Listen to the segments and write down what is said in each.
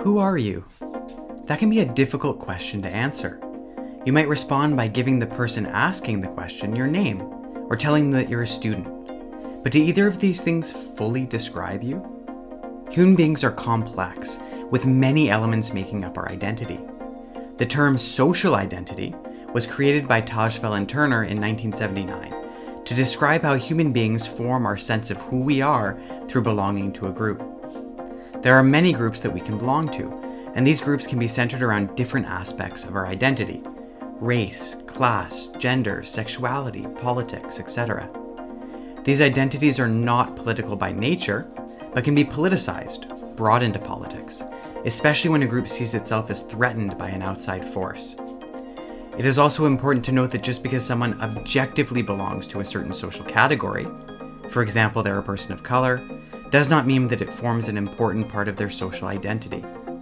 Who are you? That can be a difficult question to answer. You might respond by giving the person asking the question your name, or telling them that you're a student. But do either of these things fully describe you? Human beings are complex, with many elements making up our identity. The term social identity was created by Tajfel and Turner in 1979 to describe how human beings form our sense of who we are through belonging to a group. There are many groups that we can belong to, and these groups can be centered around different aspects of our identity: race, class, gender, sexuality, politics, etc. These identities are not political by nature, but can be politicized, brought into politics, especially when a group sees itself as threatened by an outside force. It is also important to note that just because someone objectively belongs to a certain social category, for example, they're a person of color, does not mean that it forms an important part of their social identity.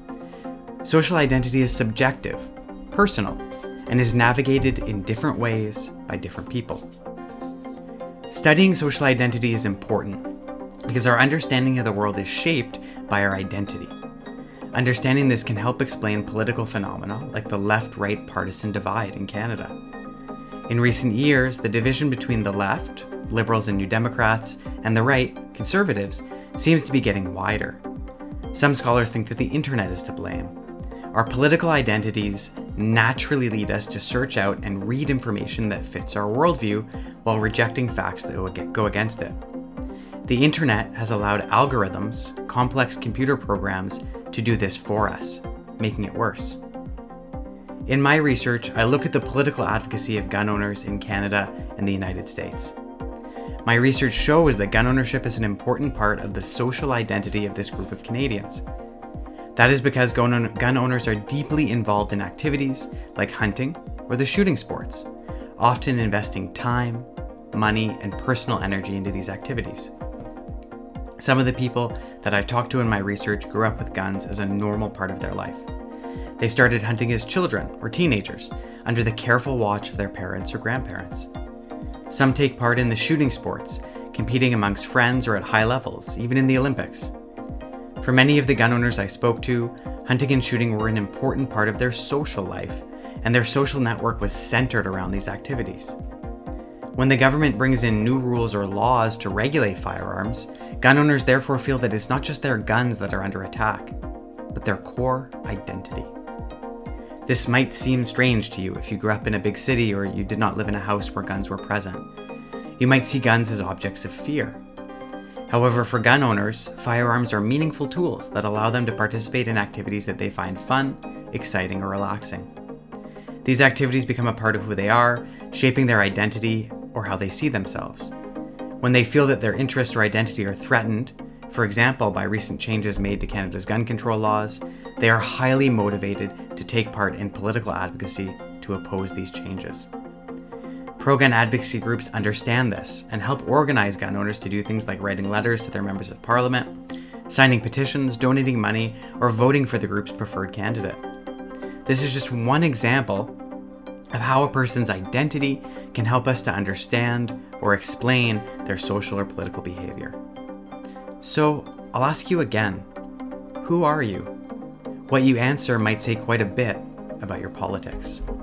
Social identity is subjective, personal, and is navigated in different ways by different people. Studying social identity is important because our understanding of the world is shaped by our identity. Understanding this can help explain political phenomena like the left-right partisan divide in Canada. In recent years, the division between the left, Liberals and New Democrats, and the right, Conservatives, seems to be getting wider. Some scholars think that the internet is to blame. Our political identities naturally lead us to search out and read information that fits our worldview while rejecting facts that go against it. The internet has allowed algorithms, complex computer programs, to do this for us, making it worse. In my research, I look at the political advocacy of gun owners in Canada and the United States. My research shows that gun ownership is an important part of the social identity of this group of Canadians. That is because gun owners are deeply involved in activities like hunting or the shooting sports, often investing time, money, and personal energy into these activities. Some of the people that I talked to in my research grew up with guns as a normal part of their life. They started hunting as children or teenagers under the careful watch of their parents or grandparents. Some take part in the shooting sports, competing amongst friends or at high levels, even in the Olympics. For many of the gun owners I spoke to, hunting and shooting were an important part of their social life, and their social network was centered around these activities. When the government brings in new rules or laws to regulate firearms, gun owners therefore feel that it's not just their guns that are under attack, but their core identity. This might seem strange to you if you grew up in a big city or you did not live in a house where guns were present. You might see guns as objects of fear. However, for gun owners, firearms are meaningful tools that allow them to participate in activities that they find fun, exciting, or relaxing. These activities become a part of who they are, shaping their identity or how they see themselves. When they feel that their interest or identity are threatened, for example, by recent changes made to Canada's gun control laws, they are highly motivated to take part in political advocacy to oppose these changes. Pro-gun advocacy groups understand this and help organize gun owners to do things like writing letters to their members of parliament, signing petitions, donating money, or voting for the group's preferred candidate. This is just one example of how a person's identity can help us to understand or explain their social or political behavior. So, I'll ask you again, who are you? What you answer might say quite a bit about your politics.